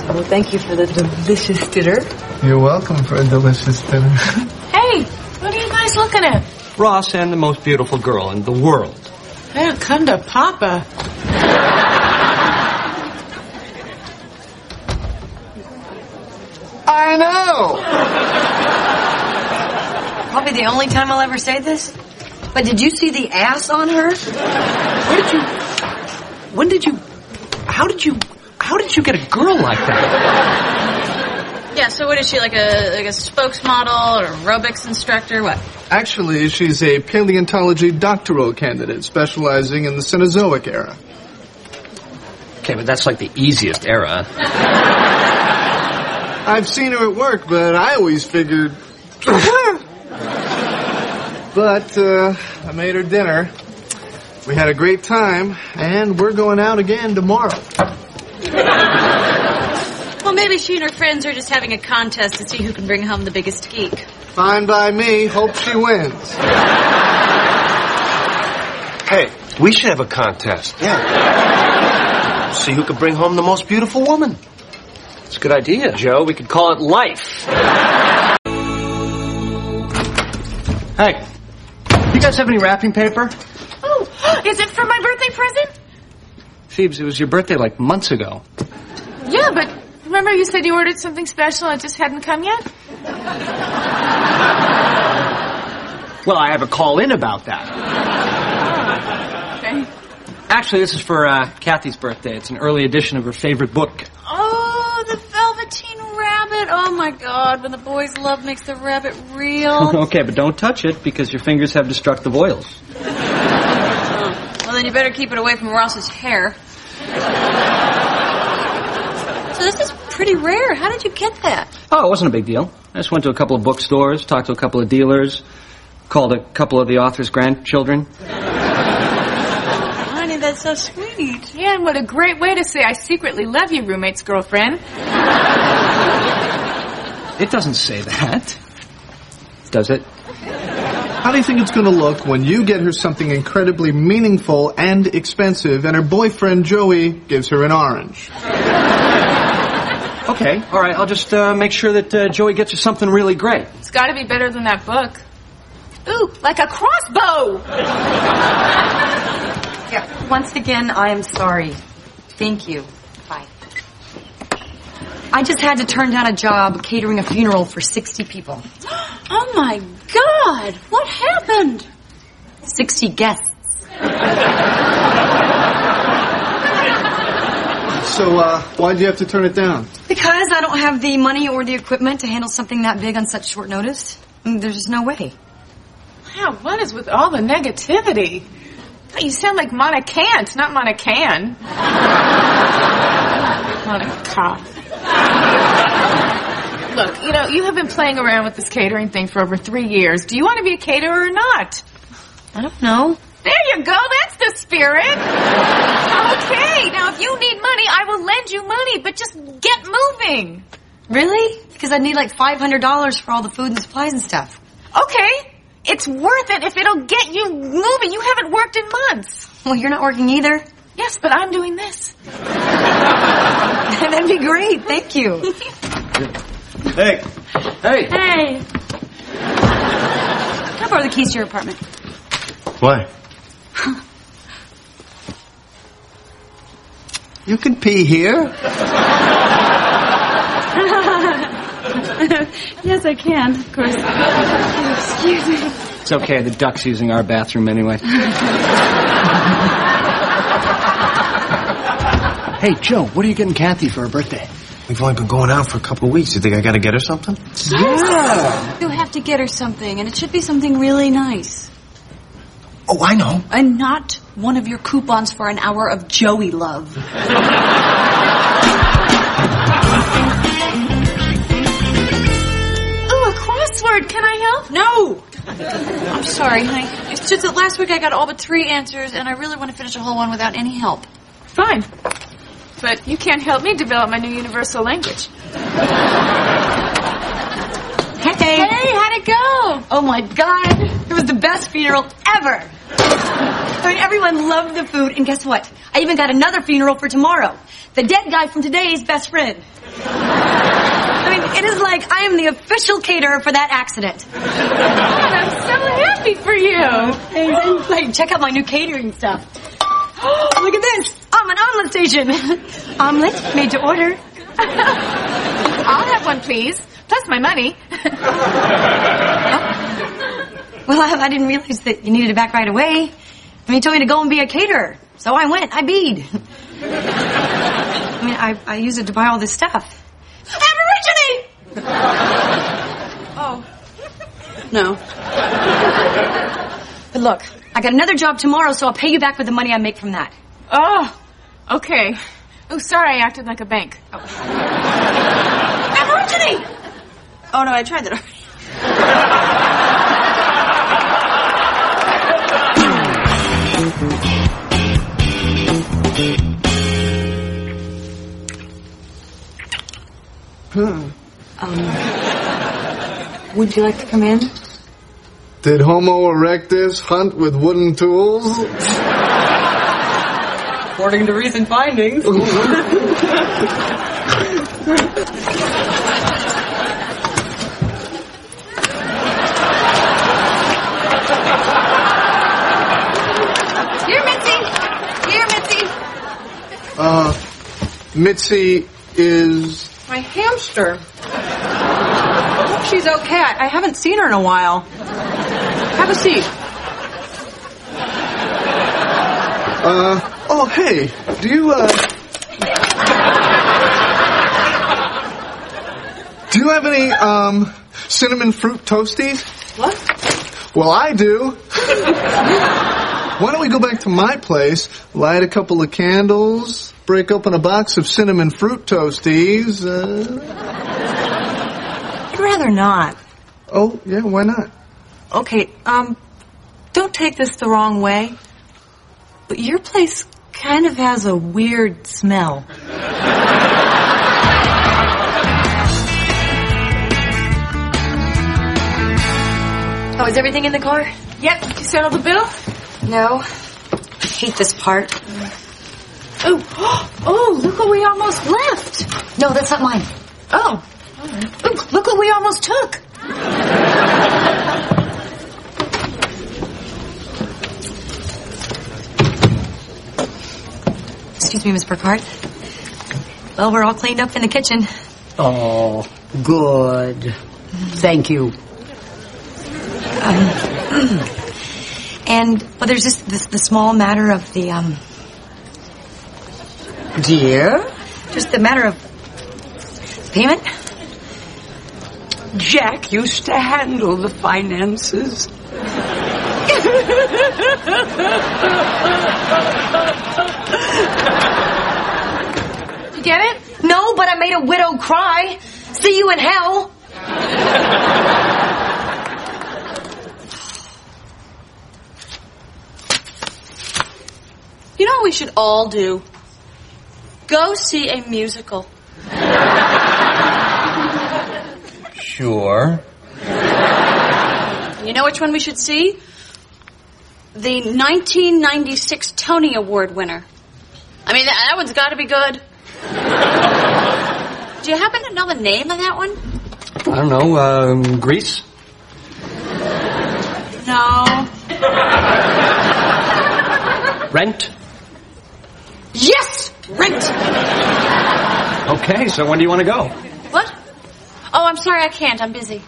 Well, thank you for the delicious dinner. You're welcome for a delicious dinner. Hey, what are you guys looking at? Ross and the most beautiful girl in the world. Well, come to Papa. I know! Probably the only time I'll ever say this. But did you see the ass on her? How did you get a girl like that? Yeah, so what is she, like a spokesmodel or aerobics instructor? What? Actually, she's a paleontology doctoral candidate specializing in the Cenozoic era. Okay, but that's like the easiest era. I've seen her at work, but I always figured... But I made her dinner. We had a great time, and we're going out again tomorrow. Well, maybe she and her friends are just having a contest to see who can bring home the biggest geek. Fine by me. Hope she wins. Hey, we should have a contest. Yeah. See who can bring home the most beautiful woman. It's a good idea, Joe. We could call it Life. Hey, you guys have any wrapping paper? Oh, is it for my birthday present? Phoebes, it was your birthday like months ago. Yeah, but remember you said you ordered something special and it just hadn't come yet? Well, I have a call in about that. Okay. Actually, this is for Kathy's birthday. It's an early edition of her favorite book. Oh, the Velveteen Rabbit. Oh, my God. When the boy's love makes the rabbit real. Okay, but don't touch it because your fingers have destructive oils. Well, then you better keep it away from Ross's hair. So this is pretty rare. How did you get that? Oh, it wasn't a big deal. I just went to a couple of bookstores, talked to a couple of dealers, called a couple of the author's grandchildren. Honey, that's so sweet. Yeah, and what a great way to say I secretly love you, roommate's girlfriend. It doesn't say that. Does it? How do you think it's going to look when you get her something incredibly meaningful and expensive and her boyfriend Joey gives her an orange? Okay, all right. I'll just make sure that Joey gets you something really great. It's got to be better than that book. Ooh, like a crossbow! Yeah, once again, I am sorry. Thank you. Bye. I just had to turn down a job catering a funeral for 60 people. Oh, my God. What happened? 60 guests. So, why'd you have to turn it down? Because I don't have the money or the equipment to handle something that big on such short notice. There's just no way. Wow, what is with all the negativity? You sound like Mona Kant, not Mona Can. Monica. Look, you have been playing around with this catering thing for over 3 years. Do you want to be a caterer or not? I don't know. There you go. That's the spirit. Okay. Now, if you need money, I will lend you money, but just get moving. Really? Because I'd need like $500 for all the food and supplies and stuff. Okay. It's worth it if it'll get you moving. You haven't worked in months. Well, you're not working either. Yes, but I'm doing this. That'd be great. Thank you. Hey. Hey. Can I borrow the keys to your apartment? Why? You can pee here. Yes, I can, of course. Excuse me. It's okay. The duck's using our bathroom anyway. Hey, Joe, what are you getting Kathy for her birthday? We've only been going out for a couple of weeks. You think I gotta get her something? Yeah. You have to get her something, and it should be something really nice. Oh, I know. And not one of your coupons for an hour of Joey love. Crossword, can I help? No! I'm sorry, honey. It's just that last week I got all but 3 answers, and I really want to finish a whole one without any help. Fine. But you can't help me develop my new universal language. Hey, how'd it go? Oh, my God. It was the best funeral ever. I mean, everyone loved the food, and guess what? I even got another funeral for tomorrow. the dead guy from today's best friend. I mean, it is like I am the official caterer for that accident. God, I'm so happy for you. Hey, check out my new catering stuff. Look at this. I'm an omelet station. Omelet made to order. I'll have one, please. Plus my money. Well, I didn't realize that you needed it back right away. I mean, you told me to go and be a caterer. So I went. I beed. I mean, I use it to buy all this stuff. Aborigine! Oh. No. But look, I got another job tomorrow, so I'll pay you back with the money I make from that. Oh, okay. Oh, sorry, I acted like a bank. Oh. Aborigine! Oh, no, I tried that already. Would you like to come in? Did Homo erectus hunt with wooden tools? According to recent findings. Here, Mitzi. Here, Mitzi. Mitzi is... My hamster. I hope she's okay. I haven't seen her in a while. Have a seat. Oh, hey, do you have any, cinnamon fruit toasties? What? Well, I do. Why don't we go back to my place, light a couple of candles, break open a box of cinnamon fruit toasties, I'd rather not. Oh, yeah, why not? Okay, don't take this the wrong way, but your place kind of has a weird smell. Oh, is everything in the car? Yep, you settled the bill? No. I hate this part. Oh, look what we almost left. No, that's not mine. Oh. Ooh, look what we almost took. Excuse me, Miss Burkhart. Well, we're all cleaned up in the kitchen. Oh, good. Thank you. And, well, there's just the small matter of the, Dear? just the matter of payment. Jack used to handle the finances. You get it? No, but I made a widow cry. See you in hell. You know what we should all do? Go see a musical. Sure. You know which one we should see? The 1996 Tony Award winner. I mean, that one's got to be good. Do you happen to know the name of that one? I don't know, Grease? No. Rent? Yes! Rent! Okay, so when do you want to go? What? Oh, I'm sorry, I can't. I'm busy.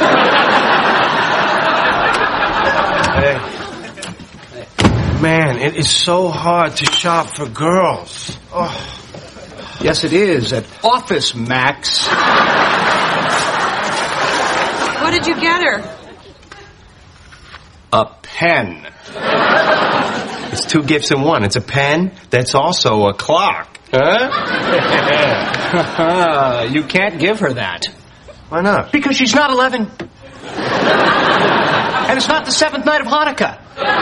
Hey. Man, it is so hard to shop for girls. Oh. Yes, it is. At Office Max. What did you get her? A pen. It's two gifts in one. It's a pen that's also a clock. Huh? You can't give her that. Why not? Because she's not 11. And it's not the 7th night of Hanukkah.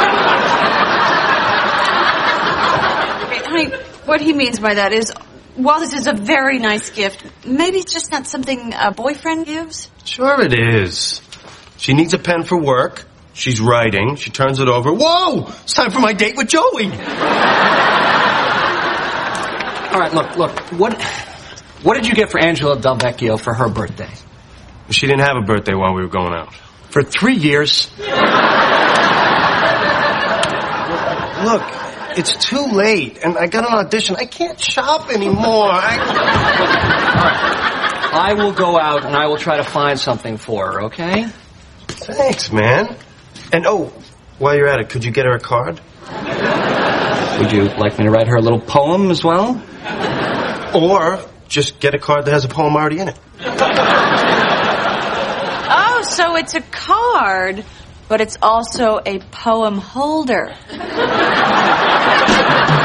Okay, honey, what he means by that is, while this is a very nice gift, maybe it's just not something a boyfriend gives? Sure it is. She needs a pen for work. She's writing. She turns it over. Whoa! It's time for my date with Joey. All right, look. What did you get for Angela Del Vecchio for her birthday? She didn't have a birthday while we were going out. For 3 years? Look, it's too late, and I got an audition. I can't shop anymore. I will go out and I will try to find something for her, okay? Thanks, man. And while you're at it, could you get her a card? Would you like me to write her a little poem as well? Or just get a card that has a poem already in it. Oh, so it's a card, but it's also a poem holder.